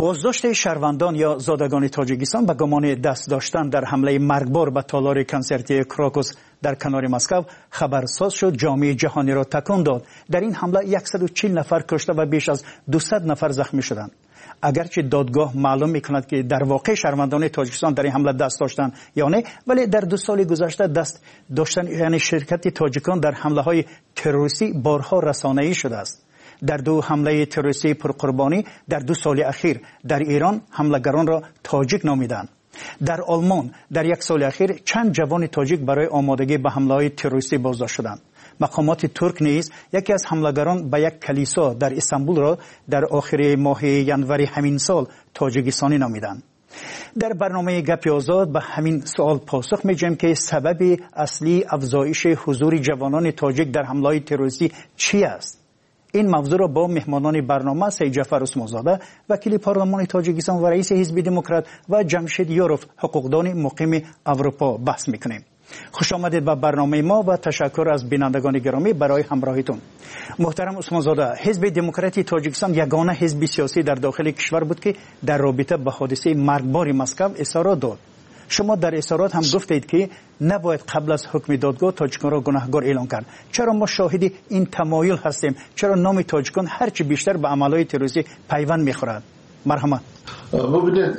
بازداشت شهروندان یا زادگان تاجیکستان به گمان دست داشتن در حمله مرگبار به تالار کنسرتی کراکوس در کنار مسکو خبرساز شد. جامعه جهانی را تکان داد. در این حمله 140 نفر کشته و بیش از 200 نفر زخمی شدند. اگرچه دادگاه معلوم می‌کند که در واقع شهروندان تاجیکستان در این حمله دست داشتند یا نه، ولی در 2 سال گذشته دست داشتن یعنی شرکت تاجیکان در حمله‌های تروریستی بارها رسانه‌ای شده است. در 2 حمله تروریستی پرقربانی در 2 سال اخیر در ایران حملگران را تاجیک نامیدند. در آلمان در 1 سال اخیر چند جوان تاجیک برای آمادگی به حمله‌های تروریستی بازداشت شدند. مقامات ترک نیز یکی از حملگران به یک کلیسا در استانبول را در آخر ماه ینوری همین سال تاجیکستانی نامیدند. در برنامه گپ آزاد به همین سوال پاسخ می‌دهیم که سبب اصلی افزایش حضور جوانان تاجیک در حمله‌های تروریستی چی است؟ این موضوع را با مهمانان برنامه سید جعفر عثمانزاده وکیل پارلمان تاجیکستان و رئیس حزب دموکرات و جمشید یوروف حقوقدان مقیم اروپا بحث می‌کنیم. خوش آمدید به برنامه ما و تشکر از بینندگان گرامی برای همراهیتون. محترم عثمانزاده، حزب دموکراتی تاجیکستان یگانه حزب سیاسی در داخل کشور بود که در رابطه با حادثه مرگبار مسکو اظهارات داد. شما در اظهارات هم گفتید که نباید قبل از حکم دادگاه تاجیکان را گناهکار اعلام کرد. چرا ما شاهد این تمایل هستیم؟ چرا نام تاجیکان هرچی بیشتر به عملهای تروریستی پیوند می‌خورد؟ مرحمت. ببینید،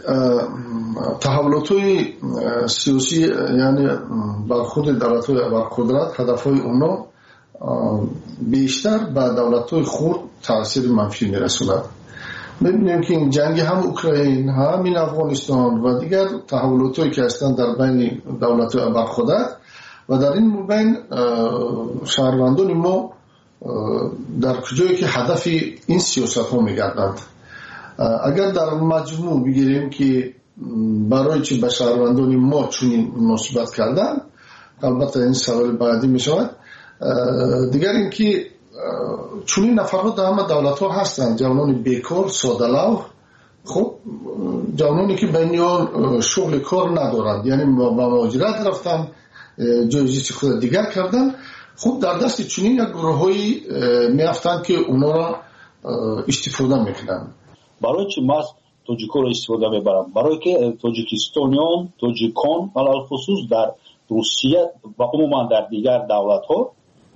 تحولات‌های سیاسی یعنی برخورد دولت‌های برقدرت هدف‌های اونا بیشتر به دولت‌های خرد تاثیر منفی می‌رساند. می‌بینیم که این جنگ هم اوکراین، همین افغانستان و دیگر تحولات‌هایی که هستند در بین دولت‌های برقدرت و در این بین شهروندان ما در کجایی که هدف این سیاست‌ها می‌گردند. اگر در مجموع بگیریم که برای چی به شهروندان ما چنین مناسبت کردن، البته این سوال بعدی می شود. دیگر اینکه چنین نفرها در همه دولت ها هستند، جوانان بیکار، ساده‌لوح، خب جوانانی که بینیان شغل کار ندارند، یعنی با مهاجرت رفتن، جایزی خود دیگر کردن، خب در دست چنین یک گروه‌هایی میافتند که اونا را استفاده میکنند. برای چی ما تاجیک‌ها را استفاده میبرم؟ برای که تاجیکستانیان، تاجیکان علل خصوص در روسیه و عموما در دیگر دولت‌ها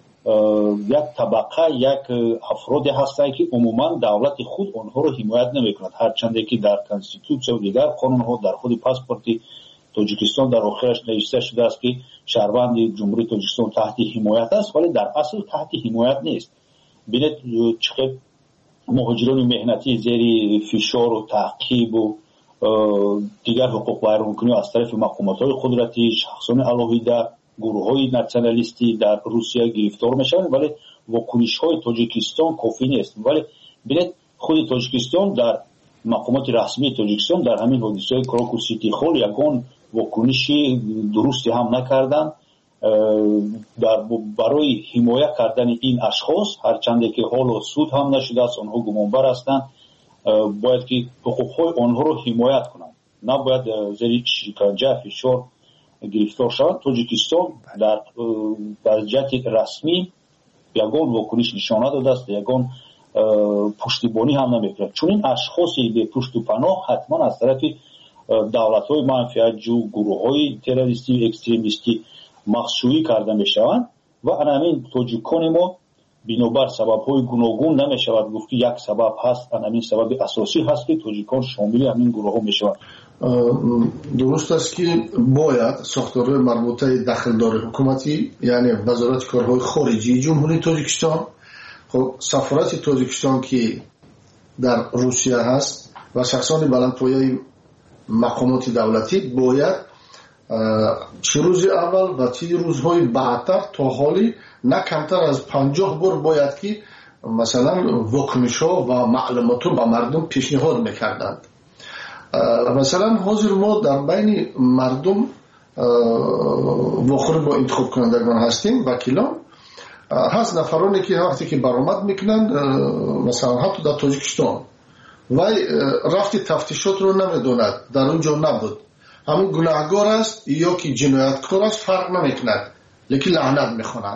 یک طبقه، یک افرادی هستند که عموما دولت خود آنها را حمایت نمیکند، هرچند که در کانستیتوسیون و دیگر قانون‌ها در خود پاسپورت تاجیکستان در آخرش نوشته شده است که شهروند جمهوری تاجیکستان تحت حمایت است، ولی در اصل تحت حمایت نیست. ببینید چقدر مهاجران مهنتی زیر فشار و تعقیب و دیگر حقوق بیان‌کنی از طرف مقامات‌های قدرتی، شخصان علاهیده، گروه‌های ناسیونالیستی در روسیه گرفتار میشن، ولی واکنش‌های تاجیکستان کافی نیست. ولی ببینید خود تاجیکستان در مقامات رسمی تاجیکستان در همین حادثه کراکوس سیتی هال یگان واکنشی درستی هم نکردند برای حمایت کردن این اشخاص، هرچند که حالا سود هم نشده است، آنها گمانبر هستند، باید که حقوق‌های آنها رو حمایت کنند، نباید زیر شکنجه فشار گرفتار شوند. تاجیکستان در جهت رسمی یگان واکنش نشانه داده است، یگان پشتیبانی هم نمی‌کند. چون این اشخاصی به پشت و پناه حتما از طرف دولت‌های منفعت‌جو، گروه‌های تروریستی و اکستریمیستی مخشویی کرده میشوند و همین تاجیکان ما بنابر سبب‌های گوناگون نمیشود گفت که یک سبب هست، همین سبب اساسی هست که تاجیکان شامل همین گروه‌ها میشوند. درست است که باید ساختارهای مربوطه داخلدار حکومتی، یعنی وزارت کارهای خارجی جمهوری تاجیکستان، خب سفارت تاجیکستان که در روسیه هست و شخصان بلندپایه مقامات دولتی باید چه روز اول و چه روزهای بعدتر تا حالی نه کمتر از 50 بار باید که مثلا واکنش‌ها و معلومات رو به مردم پیشنهاد میکردند. مثلا حاضر ما در بین مردم واخور با انتخاب کنندگان هستیم، وکیلان هست، نفرانی که وقتی که برآمد میکنند مثلا حتی در تاجیکستان وای رفتی تفتیشات رو نمیدوند، در اونجا نبود، همون گناهگار است یا که جنایتکار است فرق نمیکند، لیکن لعنت میخواند.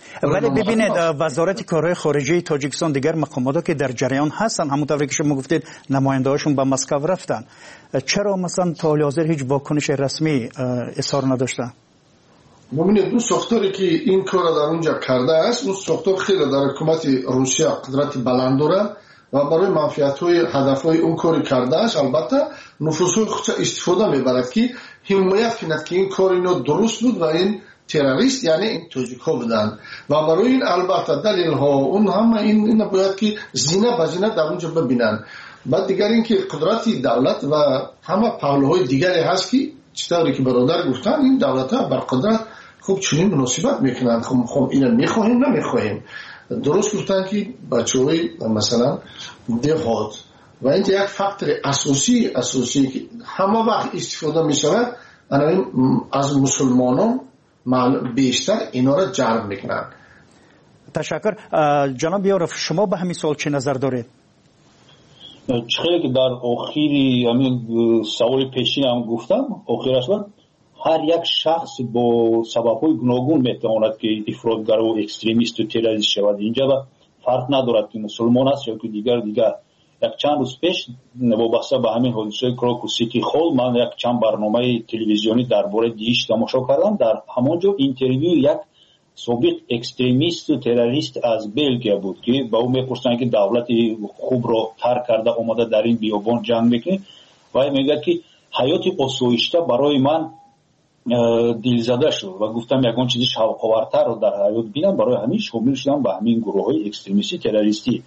ولی ببینید وزارت کارهای خارجه تاجیکستان دیگر مقاماتی که در جریان هستن همونطوری که شما گفتید نماینده‌هاشون به مسکو رفتن، چرا مثلا تا حاضر هیچ واکنش رسمی اظهار نداشتن؟ ببینید اون ساختاری که این کار در اونجا کرده است، اون ساختار خیلی در حکومت روسیه قدرت بلند داره و برای منفعت‌های هدف‌های اون کاری کرده است. البته نفوذهای خودش استفاده می‌برد که حمایت کند که این کار اینا درست بود و این تروریست یعنی این توجیک‌ها بودن و برای این البته دلیل‌ها اون همه این باید که زینه به زینه در اونجا ببینن. بعد دیگر این که قدرت دولت و همه پهلوهای دیگری هست که چطوری که برادر گفتن این دولت‌ها بر قدرت خوب چنین مناسبت میکنن. خب اینا میخواهیم نمیخواهیم. درست گفتن که بچه‌های مثلا دهات و این یک فاکتور اساسی که همه وقت استفاده میشود از مسلمانان بیشتر اینا را جلب میکنن. تشکر. جناب یارف شما به همین سوال چه نظر دارید؟ چیزی که در آخری همین سوال پیشین هم گفتم آخرش هر یک شخص با سبب‌های گوناگون میتواند که افراطگر و اکستریمیست و تروریست شود. اینجا فرق ندارد که مسلمان است یا که دیگر. یک چند روز پیش وابسته به همین حادثه کراکوس سیتی هال من یک چند برنامه تلویزیونی درباره دیش تماشا کردم. در همانجا اینترویو یک سابق اکستریمیست و تروریست از بلژیک بود که با او میپرسن که دولت خوب را ترک کرده اومده در این بیابان جنگ میکنه و میگه که حیات آسایشته برای من دلزده شد و گفتم یگان چیزی شوق‌آورتر رو در حیات بینم، برای همین شامل شدم به همین گروه‌های اکستریمیستی تروریستی.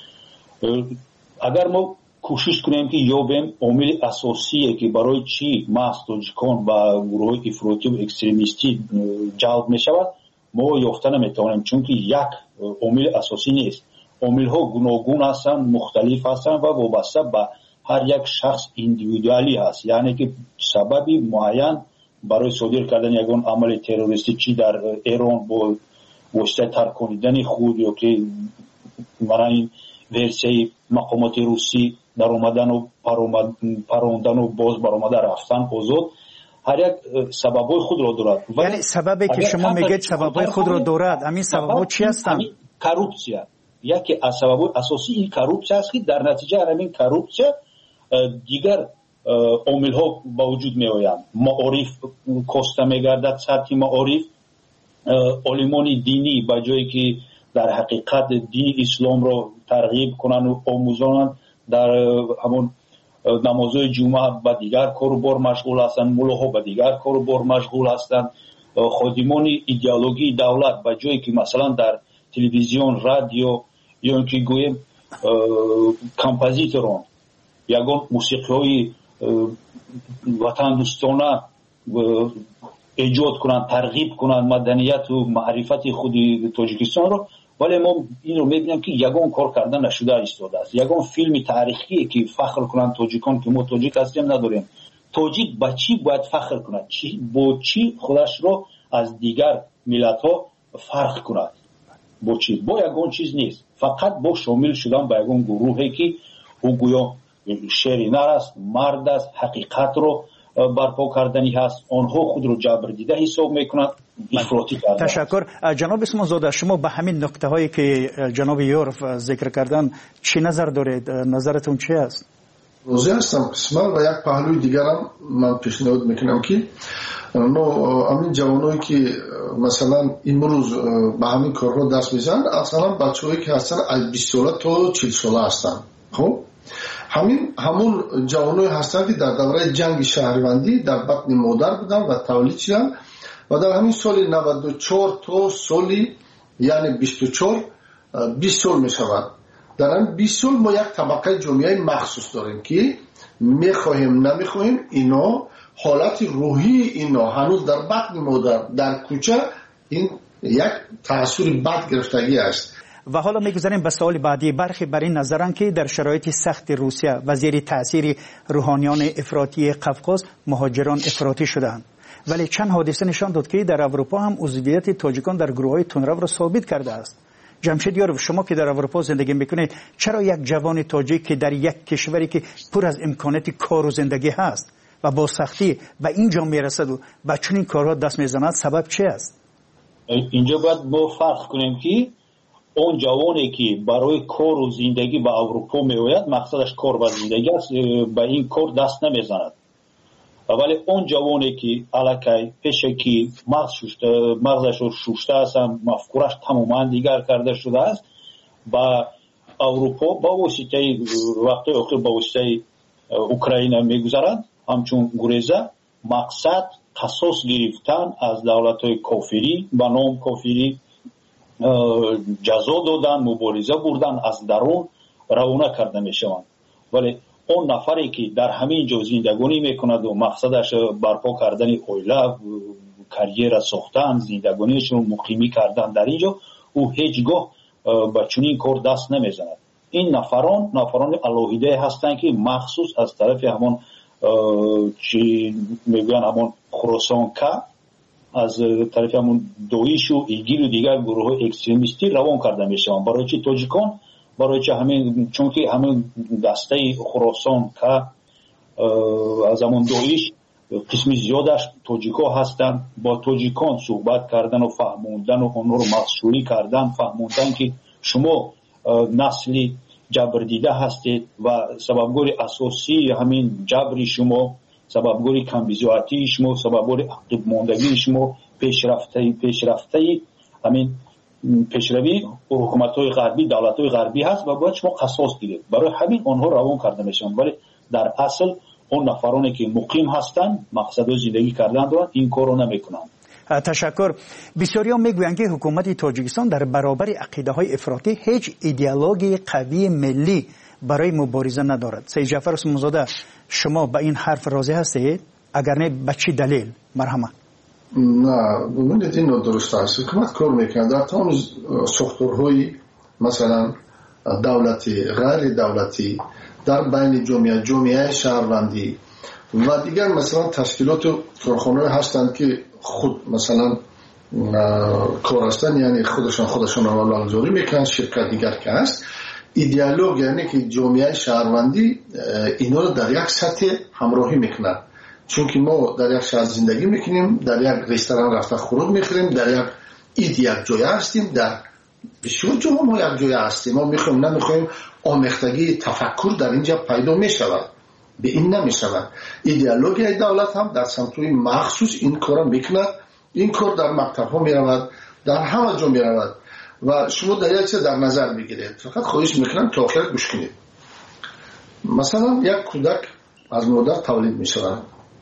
اگر ما کوشش کنیم که یابیم عامل اساسی که برای چی محض تاجیکان و گروه‌های افراطی و اکستریمیستی جلب می‌شود ما یافته نمی‌توانیم، چون که یک عامل اساسی نیست. عامل‌ها گوناگون هستند، مختلف هستند و وابسته به هر یک شخص ایندیویدوالی هست. یعنی که سببی معین برای صادر کردن یگان عمل تروریستی چی در ایران با واسطه ترکاندن خود یا که برای این ورسیه مقامات روسی در اومدن و پروندن و باز برآمده رفتن آزاد، هر یک سببای خود را دارد. یعنی سببی که شما میگید سببای خود را دارد، همین سببا چی هستند؟ کروپسیون. یکی از سببای اساسی این کروپسیون است که در نتیجه همین کروپسیون دیگر عامل ها با وجود می آیند. معارف کاسته می گردد، سطح معارف علمان دینی با جایی که در حقیقت دین اسلام را ترغیب کنند و آموزانند در همون نمازهای جمعه با دیگر کار و بار مشغول هستند، ملاها با دیگر کار و بار مشغول هستند. خادمان ایدئولوژی دولت با جایی که مثلا در تلویزیون، رادیو یا اینکه گویم کمپوزیتوران یگان موسیقی‌های وطن دوستانه ایجاد کنند، ترغیب کنند مدنیت و معرفت خود تاجیکستان رو، ولی ما این رو می‌بینیم که یگان کار کردن نشده ایستاده است. یگان فیلم تاریخی که فخر کنند تاجیکان که ما تاجیک هستیم نداریم. تاجیک با چی باید فخر کند؟ با چی خودش رو از دیگر ملت‌ها فرق کند؟ با چی؟ با یگان چیز نیست، فقط با شامل شدن به یگان گروهی که او گویا شری نر است، مرد است، حقیقت رو برپا کردنی هست، آنها خود رو جبر دیده حساب میکنند، افراطی کردن. تشکر. جناب اسمان زاده شما به همین نکته هایی که جناب یورف ذکر کردن چی نظر دارید؟ نظرتون چی است؟ روزی هستم قسمت و یک پهلوی دیگرم من پیشنهاد میکنم که همین جوانایی که مثلا امروز به همین کارها دست میزنن اصلا بچه‌هایی که هستن از 20 ساله تا 40 ساله هستن. خب همون جوانایی هستن که در دوره جنگ شهروندی در بطن مادر بودن و تولید شدن و در همین سال 94 تا سالی یعنی 24 20 سال می شود. در این 20 سال ما یک طبقه جامعه مخصوص داریم که میخواهیم نمیخواهیم اینا حالت روحی اینا هنوز در بطن مادر در کوچه این یک تأثیر بد گرفتگی است. و حالا میگذاریم به سوال بعدی. برخی بر این نظرند که در شرایط سخت روسیه و زیر تأثیر روحانیان افراطی قفقاز مهاجران افراطی شدند، ولی چند حادثه نشان داد که در اروپا هم عضویت تاجیکان در گروه‌های تندرو را ثابت کرده است. جمشید یارف شما که در اروپا زندگی میکنید چرا یک جوان تاجیک که در یک کشوری که پر از امکانات کار و زندگی هست و با سختی به اینجا میرسد و به چنین کارها دست میزند سبب چی است؟ اینجا باید ما فرق کنیم که اون جوانی که برای کار و زندگی به اروپا میآید مقصدش کار و زندگی است، به این کار دست نمیزند. ولی اون جوانی که الکی پیشه که مغزش رو شوشته است، مفکورش تماما دیگر کرده شده است، با اروپا با واسطه وقتی آخر با واسطه اوکراین میگذرند همچون گریزه. مقصد قصاص گرفتن از دولت‌های کافری به نام کافری، جزا دادن، مبارزه بردن، از درون روانه کرده میشوند. ولی اون نفری که در همین جا زندگانی میکند و مقصدش برپا کردن اویله، کریر ساختن، زندگانیشون مقیمی کردن در اینجا، او هیچگاه به چنین کار دست نمیزند. این نفران الهیده هستند که مخصوص از طرف همون چی میگن همون خراسان که از طرف همون دویش و ایگیل و دیگر گروه های اکستریمیستی روان کرده میشوند. برای چی تاجیکان؟ برای چی همین؟ چون که همین دسته خراسان که از همون دویش قسمی زیادش تاجیکا هستند. با تاجیکان صحبت کردن و فهموندن و اونها رو مسئولی کردن، فهموندن که شما نسلی جبر دیده هستید و سببگار اساسی همین جبری شما، سببگار کمبیزاتی شما، سببگار عقب ماندگی شما، پیشرفته همین پیشروی حکومت‌های غربی، دولت‌های غربی هست و باید شما قصاص گیرید. برای همین آنها روان کرده میشن. ولی در اصل اون نفرانی که مقیم هستند، مقصد زندگی کردن دارند، این کارو نمیکنند. تشکر. بسیاری‌ها میگویند که حکومت تاجیکستان در برابر عقیده‌های افراطی هیچ ایدئولوژی قوی ملی برای مبارزه ندارد. سید جعفر عثمانزاده، شما به این حرف راضی هستید؟ اگر نه به چه دلیل؟ مرحمت. نه، ببینید این درست است. حکومت کار میکنه در تمام ساختارهای مثلا دولتی، غیر دولتی، در بین جامعه شهروندی و دیگر مثلا تشکیلات و کارخانه‌ای هستند که خود مثلا کار هستند، یعنی خودشان رو لازوری میکنن. شرکت دیگر که هست ایدئولوژی، یعنی که جامعه شهروندی اینا رو در یک سطح همراهی میکنن. چون که ما در یک شهر زندگی میکنیم، در یک رستوران رفته خوراک میخوریم، در یک جای هستیم، در بسیار جاها ما یک جای هستیم. ما میخوایم نمیخوایم آمیختگی تفکر در اینجا پیدا میشود. به این نمیشود. ایدئولوژی دولت هم در سمت‌های مخصوص این کار میکند. این کار در مکتب‌ها میرود، در همه جا میرود و شما در یک چیز در نظر بگیرید. فقط خواهش میکنم تا آخر گوش کنید. مثلا یک کودک از مادر تولید میشود،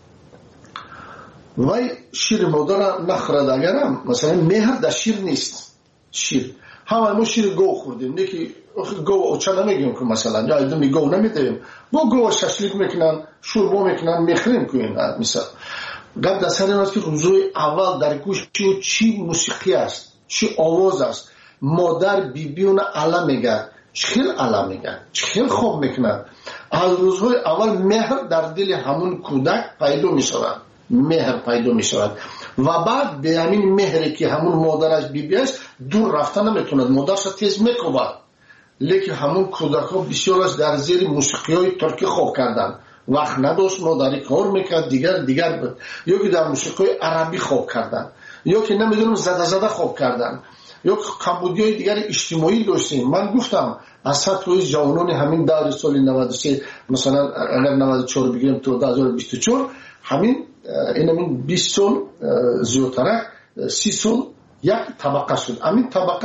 وای شیر مادر نخورد، اگرم مثلا مهر در شیر نیست. شیر همه ما شیر گو خوردیم، یکی گو اوچه نمیگیم که مثلا یا ایدمی گو نمیدیم، با گو ششلیک میکنن، شوربا میکنن، میخریم که این مثلا قبل دست هریم است که روزوی اول در گوش چی موسیقی است، چی آواز است. مادر بیبیون علم میگه، چخیل علم میگه، چخیل خوب میکنن. از روزهای اول مهر در دل همون کودک پیدا میشود، مهر پیدا میشود و بعد به همین مهری که همون مادرش بیبی است دور رفتن نمیتوند، مادرش تیز میکوبد. لیکن همون کودک ها بسیارش در زیر موسیقی های ترکی خوب کردن، وقت نداشت مادری کار میکرد، دیگر بود. یا که در موسیقی عربی خوب کردن، یا که نمیدونم زده خوب کردن، یا کمبودی های دیگر اجتماعی داشتیم. من گفتم از سطح جوانان همین دور سال 93 مثلا اگر 94 بگیریم تو 2024 همین این 20 سال زیادتر 30 سال یک طبقه شد. همین طبقه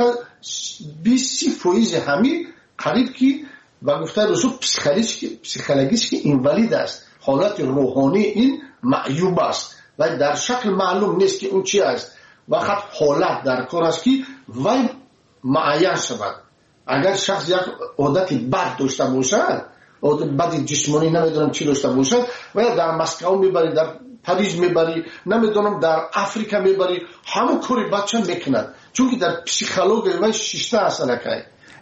20% همین قریب که و گفته رسول پسیکولوژیش که اینوالید است، حالت روحانی این معیوب است و در شکل معلوم نیست که اون چی است. وقت حالت در کار است که وای معین شود. اگر شخص یک عادت بد داشته باشد، عادت بد جسمانی نمیدونم چی داشته باشد و یا در مسکو میبری، در پاریس میبری، نمیدونم در افریقا میبری، همون کاری بچه میکند. چون که در پسیکولوژی و شیشته اصلا که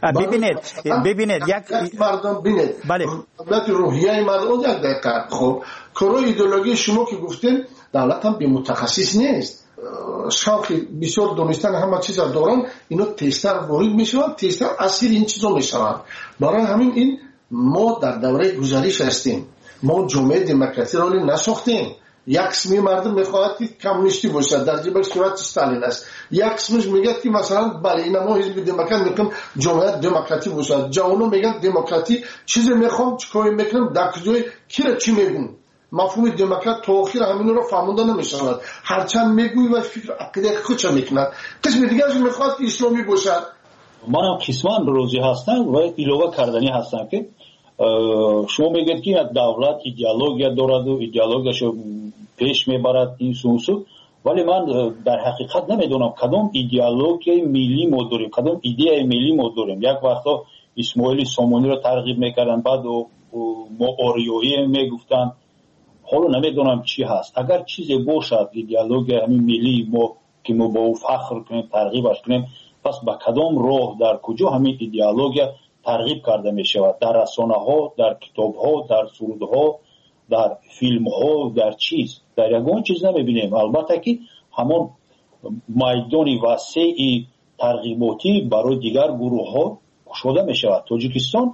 ببینید یک مردم ببینید بله دولت روحیه مردم یک دقیقه. خب کارای ایدئولوژی شما که گفتین دولت هم به متخصص نیست، شاخ بسیار دونستان همه چیز دارن، اینا تستر وارد میشوند، تستر اسیر این چیزا میشوند. برای همین این ما در دوره گذشته هستیم، ما جامعه دموکراسی را نساختیم. یک قسمی مردم میخواهد که کمونیستی باشد در جبر صورت استالین است، یک قسمش میگه که مثلا بله این ما حزب دموکرات میکنم جمهوریت دموکراتی باشد، جوانو میگن دموکراتی چیزی میخوام چیکار میکنم در کجای کی را چی میگم. مفهوم دموکرات تا آخر همین رو فهمونده نمیشود، هرچند میگوی و فکر عقیده خودش میکند. قسم دیگرش میخواد که اسلامی باشد. منم قسمان روزی هستم و ایلوه کردنی هستم که شما میگید که دولت ایدئولوژی دارد و ایدئولوژیشو پیش میبرد این سوسو، ولی من در حقیقت نمیدونم کدام ایدئولوژی ملی ما داریم، کدام ایده ملی ما داریم. یک وقتا اسماعیل سامانی رو ترغیب میکردن، بعد ما آریایی میگفتن، حالا نمیدونم چی هست. اگر چیزی باشد ایدئولوژی همین ملی ما که ما با او فخر کنیم ترغیبش کنیم، پس با کدام راه در کجا همین ایدئولوژی ترغیب کرده می شود؟ در رسانه ها، در کتاب ها، در سرود ها، در فیلم ها، در چیز در یگان چیز نمیبینیم. البته که همون میدان وسیع ترغیباتی برای دیگر گروه ها شده می شود. تاجیکستان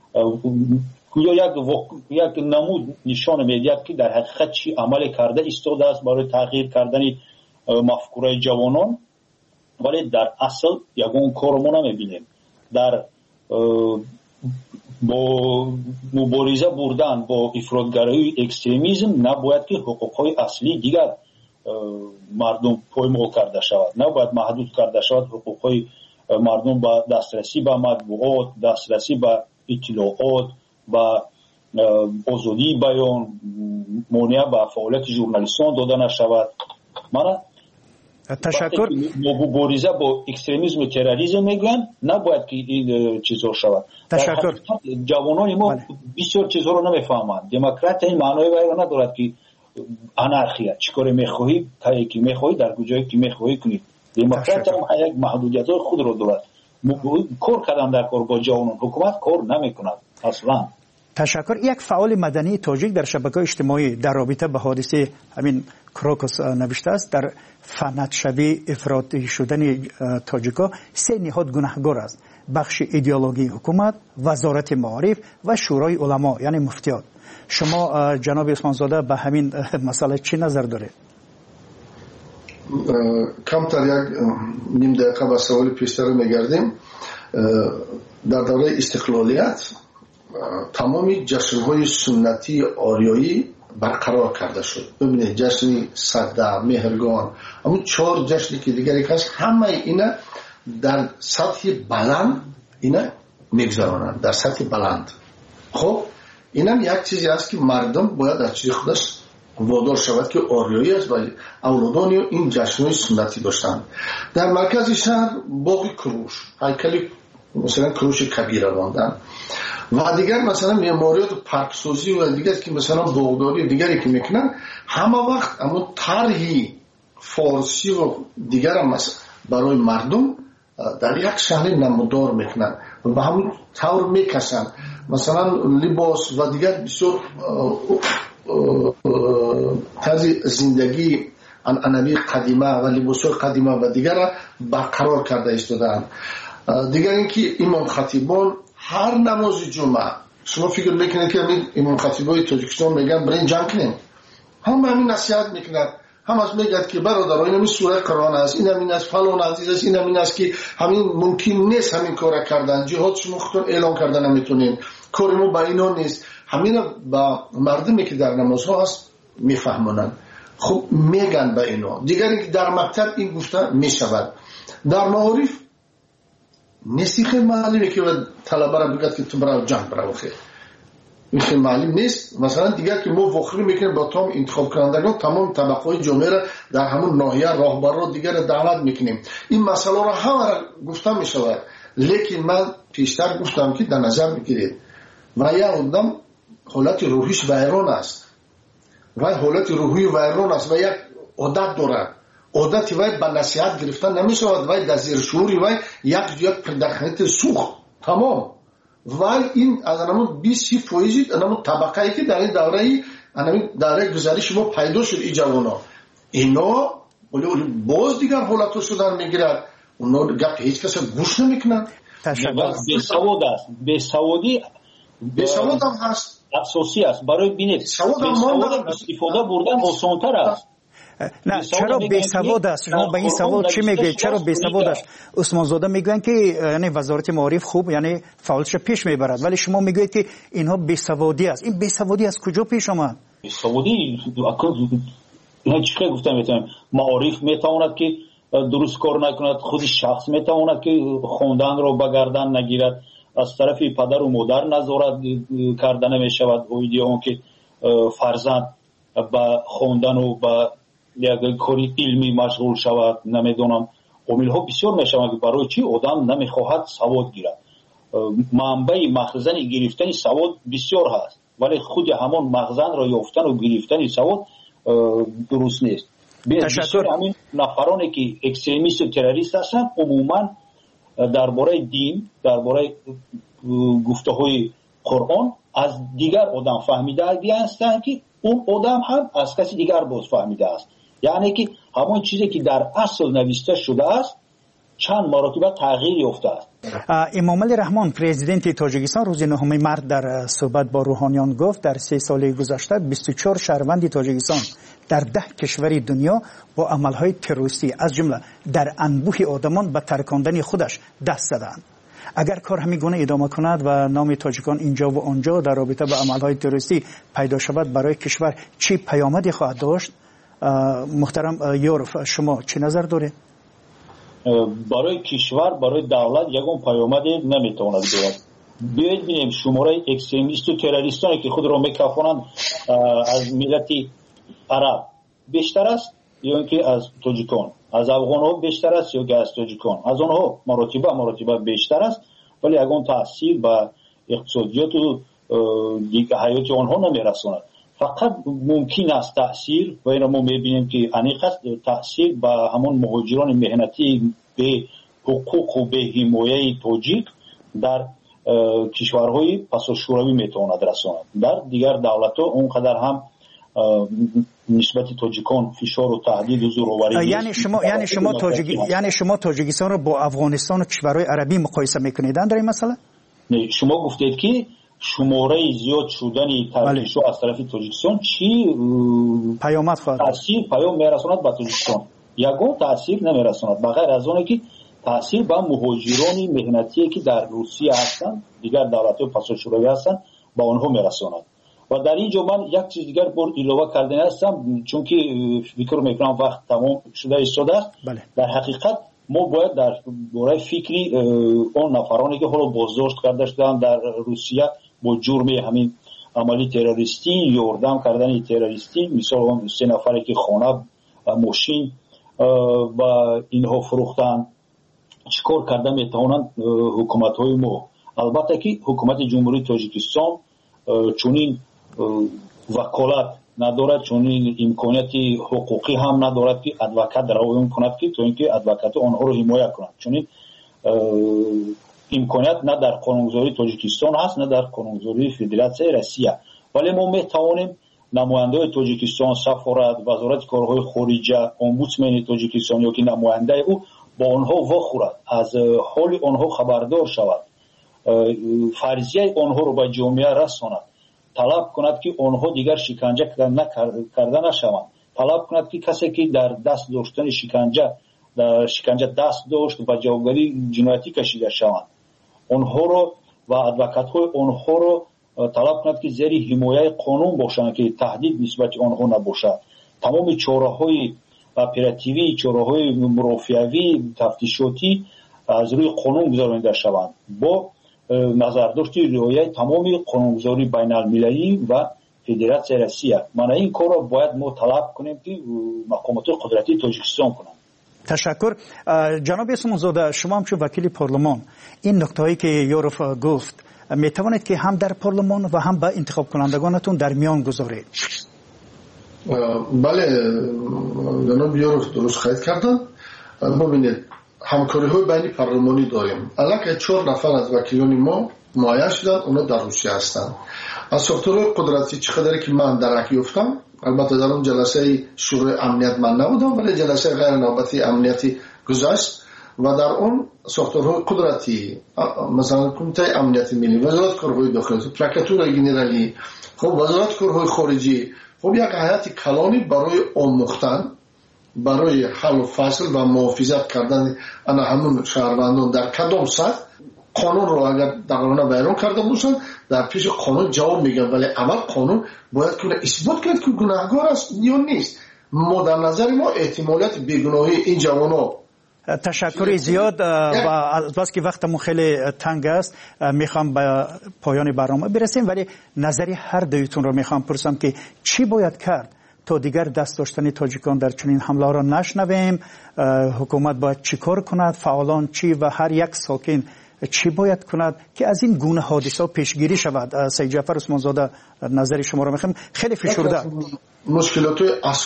یک نمود نشان میدهد که در حقیقت چی عمل کرده ایستاده است برای تغییر کردن مفکوره جوانان، ولی در اصل یگان کار ما نمیبینیم. در با مبارزه بردن با افراطگرایی اکستریمیسم نباید که حقوقهای اصلی دیگر مردم پایمال کرده شود، نباید محدود کرده شود حقوقهای مردم با دسترسی به مطبوعات، دسترسی به اطلاعات، با آزادی بیان، مانع به فعالیت ژورنالیستان داده نشود. من تشکر. مبارزه با اکستریمیسم و تروریسم میگن نباید که این چیزا شود. تشکر. جوانان ما بسیار چیزها رو نمیفهمند. دموکرات این معنای وای ندارد که انارخیا چیکار میخواهی تا کی میخواهی در کجایی که میخواهی کنی. دموکرات هم یک محدودیت‌های خود رو دارد. کار کردن در کار با جوانان، حکومت کار نمیکند اصلا. تشکر. یک فعال مدنی تاجیک در شبکه‌های اجتماعی در رابطه به حادثه همین کروکوس نوشته است در فنت شبیه افراطی شدن تاجیکا 3 نهاد گناهکار است: بخش ایدئولوژی حکومت، وزارت معارف و شورای علما یعنی مفتیان. شما جناب عثمانزاده به همین مسئله چی نظر دارید؟ کمتر یک نیم دقیقه به سوال پیشتر میگردیم. در دوره استقلالیت تمامی جشن‌های سنتی آریایی برقرار کرده شد. ببینید جشن صده، مهرگان، اما 4 جشنی که دیگری هست، همه اینا در سطح بلند اینا میگذرانند، در سطح بلند. خب اینم یک چیزی است که مردم باید از چیز خودش وادار شود که آریایی است و اولادانی این جشن‌های سنتی داشتند. در مرکز شهر باغ کروش، هیکل مثلا کروش کبیر ماندن و دیگر مثلا معماریات و پارکسازی و دیگر که مثلا باغداری دیگری که میکنن، همه وقت اما طرحی فارسی و دیگر هم برای مردم در یک شهر نمودار میکنن و به همون طور میکشن. مثلا لباس و دیگر بسیار طرز زندگی عنعنوی قدیمه و لباس‌های قدیمه و دیگر برقرار کرده ایستادند. دیگر اینکه امام خطیبان هر نماز جمعه، شما فکر میکنید که امام خطیبای تاجیکستان میگن برین جمع کنیم، هم همین نصیحت میکنند، هم از میگد که برادر این همین سوره قرآن است، این همین است، فلان عزیز است، این همین است که همین ممکن نیست همین کار کردن، جهاد شما خودتون اعلان کردن نمیتونین، کار ما با اینا نیست. همین با مردمی که در نمازها هست میفهمونن، خب میگن به اینا. دیگر اینکه در مکتب این گفته میشود. در معارف نیستی خیلی معلومه که طلبه را بگد که تو برای جنگ برای خیلی این خیلی معلوم نیست. مثلا دیگر که ما وخری میکنیم با تمام انتخاب کنندگان، تمام طبقه جامعه را در همون ناحیه راهبر را دیگر دعوت میکنیم. این مسئله را همه را گفته میشود، لیکن من پیشتر گفتم که در نظر بگیرید و یک آدم حالت روحیش ویران است و حالت روحی ویران است و یک عادت دارد. عادت وای به نصیحت گرفتن نمیشود، وای در زیر شعوری وای یک پرداخت سوخت تمام. وای این از نمود 20% نمود طبقه‌ای که در این دوره گذشته ما پیدا شد، این جوانا اینا باز دیگر حالت شدن میگیرد، اونا گپ هیچ کس گوش نمیکنن. بسواد است، بسواد هم هست. اساسی است. برای ببینید استفاده بردن آسان‌تر است. نه چرا بی‌سواد است؟ شما به این سوال چی میگید؟ چرا بی‌سواد است؟ عثمان زاده میگن که یعنی وزارت معارف خوب یعنی فعالیتش پیش میبرد، ولی شما میگوید که اینها بی‌سوادی است. این بی‌سوادی از کجا پیش آمد؟ بی‌سوادی یعنی چی گفتم؟ معارف میتواند که درست کار نکند، خود شخص میتواند که خوندن رو به گردن نگیرد، از طرف پدر و مادر نظارت کردن میشود اون که فرزند با خوندن و با یک کاری علمی مشغول شود. نمیدونم عامل ها بسیار میشوند که برای چی آدم نمیخواهد سواد گیرد. منبع مخزن گرفتن سواد بسیار هست، ولی خود همان مخزن را یافتن و گرفتن سواد درست نیست. بسیار همین نفرانی که اکستریمیست و تروریست هستند عموما درباره دین، درباره گفته های قرآن از دیگر آدم فهمیده هستند که اون آدم هم از کسی دیگر باز فهمیده است. یعنی که همون چیزی که در اصل نوشته شده است چند مرتبه تغییر یافته است. امام علی رحمان پرزیدنت تاجیکستان روز 9 مارس در صحبت با روحانیان گفت در 3 سال گذشته 24 شهروند تاجیکستان در 10 کشور دنیا با عملهای تروریستی از جمله در انبوه آدمان به ترکاندن خودش دست زدند. اگر کار همین گونه ادامه کند و نام تاجیکان اینجا و آنجا در رابطه با عملهای تروریستی پیدا شود، برای کشور چی پیامدی خواهد داشت؟ محترم یورف شما چه نظر دارید؟ برای کشور، برای دولت یگان پیامدی نمیتواند دارد. بیایید ببینیم شماره اکستریمیست و تروریستانی که خود را میکافانند از ملت عرب بیشتر است یا اینکه از تاجیکان، از افغان ها بیشتر است یا که از تاجیکان، از آنها مراتبه بیشتر است، ولی یگان تاثیر به اقتصادیات و حیات آنها نمیرساند. فقط ممکن است تاثیر و این ما میبینیم که انیق است تاثیر به همون مهاجران مهنتی به حقوق و به حمایه تاجیک در کشورهای پساشوروی میتواند رساند. در دیگر دولت‌ها اونقدر هم نسبت تاجیکان فشار و تهدید و زورآوری یعنی شما تاجیکستان رو با افغانستان و کشورهای عربی مقایسه میکنید در این مسئله؟ نه، شما گفتید که شماره زیاد شدن ترکیشو از طرف تاجیکستان چی پیامد خواهد پیام میرساند به تاجیکستان؟ یگان تاثیر نمیرساند بغیر از اون که تاثیر به مهاجران مهنتی که در روسیه هستند، دیگر دولت‌های پساشوروی هستند، با آنها میرساند. و در اینجا من یک چیز دیگر بر علاوه کردن هستم، چون که فکر میکنم وقت تمام شده است. در حقیقت ما باید در باره فکری اون نفرانی که حالا بازداشت کرده شدن در روسیه با جرم همین عملی تروریستی، یاردم کردن تروریستی، مثلا اون 3 نفری که خانه ماشین و اینها فروختن، چیکار کرده میتوانند حکومت‌های ما؟ البته که حکومت جمهوری تاجیکستان چونین وکالت ندارد، چونین امکانیتی حقوقی هم ندارد که ادوکات روایت کند که تو اینکه ادوکات آنها رو حمایت کند. چونین امکانیت نه در قانونگذاری تاجیکستان هست نه در قانونگذاری فدراسیون روسیه. ولی ما میتوانیم نماینده تاجیکستان، سفارت، وزارت کارهای خارجه، امبودسمن تاجیکستان یا که نماینده او با آنها واخورد، از حال آنها خبردار شود، فرضیه آنها رو به جامعه رساند، طلب کند که آنها دیگر شکنجه کرده نشوند، طلب کند که کسی که در دست داشتن شکنجه دست داشت و جوابگری جنایتی کشیده شوند، آنها رو و ادوکات‌های آنها رو طلب کند که زیر حمایه قانون باشند که تهدید نسبت آنها نباشد. تمام چاره‌های اپراتیوی، چاره‌های مرافعوی، تفتیشاتی از روی قانون گذرانده شوند با نظرداشتی رعایت تمام قانونگذاری بین المللی و فدراسیون روسیه. من این کار را باید ما طلب کنیم که مقامات قدرتی تاجیکستان کنند. تشکر. جناب عثمان زاده، شما هم چون وکیل پارلمان این نکته‌ای که یورف گفت میتوانید که هم در پارلمان و هم با انتخاب کنندگانتون در میان گذارید؟ بله جناب یورف درست خواهید کردن. ببینید همکاری های بین پارلمانی داریم. الان 4 نفر از وکیلان ما معین شدن، اونا در روسیه هستند. از ساختارهای قدرتی چقدری که من درک یافتم، البته در اون جلسه شورای امنیت من نبودم، ولی جلسه غیر نوبتی امنیتی گذشت و در اون ساختارهای قدرتی مثلا کمیته امنیت ملی، وزارت کارهای داخلی، پرکاتورا گنرالی، خب وزارت کارهای خارجی، خب یک هیئت کلانی برای آموختن، برای حل و فصل و محافظت کردن انا همون شهروندان در کدام سطح قانون رو اگر دقیقاً بیان کرده باشن در پیش قانون جواب میگن، ولی اول قانون باید که اثبات کنه که گناهکار است یا نیست. ما در نظر ما احتمالیت بیگناهی این جوانان. تشکر زیاد و بس که وقتمون خیلی تنگ است میخوام به پایان برنامه برسیم، ولی نظری هر دویتون رو میخوام پرسم که چی باید کرد تا دیگر دست داشتن تاجیکان در چنین حمله را نشنویم؟ حکومت باید چی کار کند؟ فعالان چی و هر یک ساکن چی باید کند که از این گونه حادثه پیشگیری شود؟ سید جعفر عثمان زاده نظر شما رو میخوام. خیلی فشرده مشکلات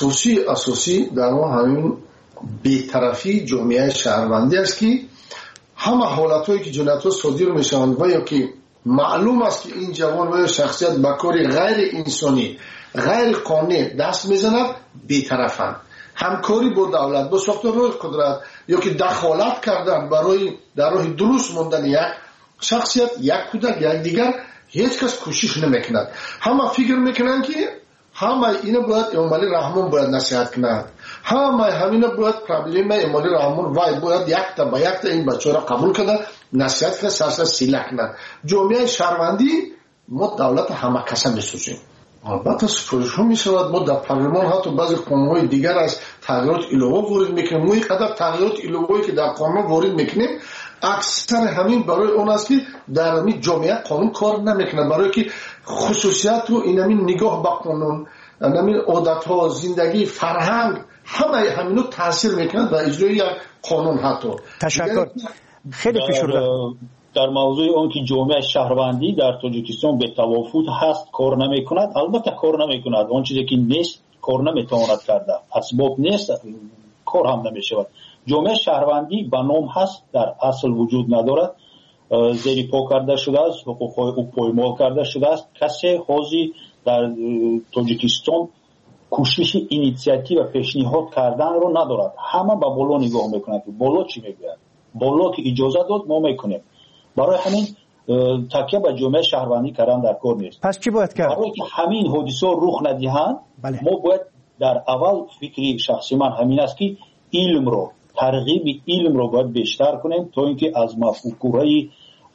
اساسی در ما همین بی‌طرفی جامعه شهروندی است که همه حالتایی که جنایت‌ها صادر میشن و یا که معلوم است که این جوان و شخصیت به کاری غیر انسانی غیر قانونی دست میزند بی‌طرفند. همکاری با دولت، با ساختارهای قدرت یا که دخالت کردن برای در راه درست ماندن یک شخصیت، یک کودک، یک دیگر، هیچ کس کوشش نمیکند. همه فکر میکنن که همه اینا باید امالی رحمان باید نصیحت کند، همه همینا باید پرابلم امالی رحمان وای باید یک تا این بچه را قبول کنه، نصیحت کنه، سرسر سیله کنه. جامعه شهروندی ما دولت همه کسا بسوزیم. البته سفارش ها می شود ما در پارلمان حتی بعضی قانون‌های دیگر از تغییرات الهه وارد میکنیم. ما اینقدر تغییرات الهه‌ای که در قانون وارد میکنیم اکثر همین برای اون است که در همین جامعه قانون کار نمیکنه، برای که خصوصیت و این همین نگاه به قانون، همین عادت ها، زندگی، فرهنگ همه همینو تاثیر میکنه و اجرای یک قانون. حتی تشکر. خیلی فشرده در موضوع اون که جامعه شهروندی در تاجیکستان به توافق هست کار نمی کند، البته کار نمی کند. اون چیزی که نیست کار نمی تواند کرده، اسباب نیست کار هم نمی شود. جامعه شهروندی به نام هست، در اصل وجود ندارد، زیر پا کرده شده است، حقوقهای او پایمال کرده شده است. کسی حاضی در تاجیکستان کوشش اینیشیاتیو و پیشنهاد کردن رو ندارد. همه به بالا نگاه میکنند که بالا چی میگوید، بالا که اجازه داد ما میکنیم. برای همین تکیه به جامعه شهروندی کردن در کار نیست. پس چی باید کرد؟ برای که همین حادثه رخ ندهند ما باید در اول فکری شخصی من همین است که علم رو، ترغیب علم رو باید بیشتر کنیم تا اینکه از مفکورهای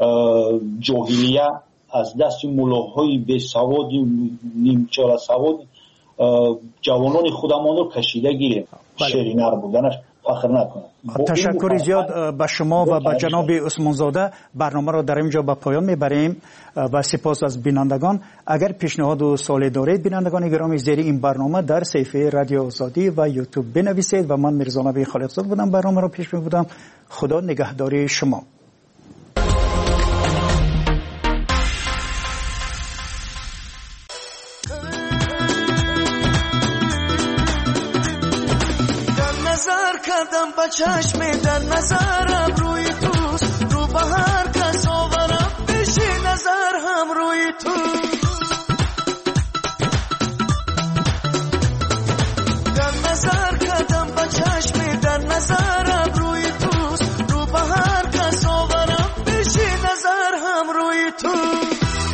جاهلیه، از دست ملاهای بی سواد، نیمچاره سواد جوانان خودمان رو کشیده گیریم. شیرینه بودنش فخر نکنه. تشکر زیاد به شما و به جناب عثمان زاده. برنامه را در اینجا به پایان میبریم و سپاس از بینندگان. اگر پیشنهاد و سوالی دارید بینندگان گرامی زیر این برنامه در صفحه رادیو آزادی و یوتیوب بنویسید و من میرزا نبی خالقزاد بودم برنامه را پیش میبردم. خدا نگهداری شما. کردم با چشم در نظرم روی توست، رو به هر کس آورم بشی نظر هم روی توست. در نظر کردم با چشم در نظرم روی توست، رو به هر کس آورم بشی نظر هم روی توست.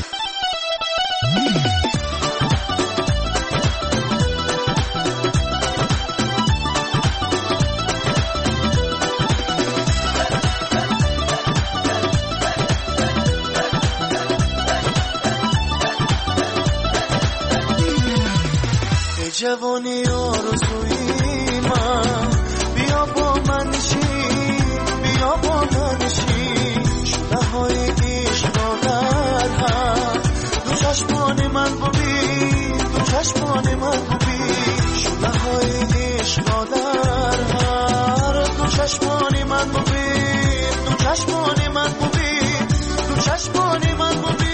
جوانی آرزوی من بیا با من شی، بیا با من شی. شده های عشق را در هم دو چشمان من ببین، دو چشمان من ببین. شده های عشق را در هم دو چشمان من ببین، دو چشمان من ببین، دو چشمان من ببین.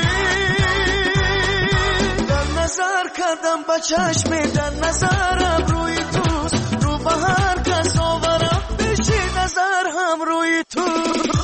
نظر کردم با چشم در نظرم روی توست، رو به هر کس آورم بشی نظر هم روی توست.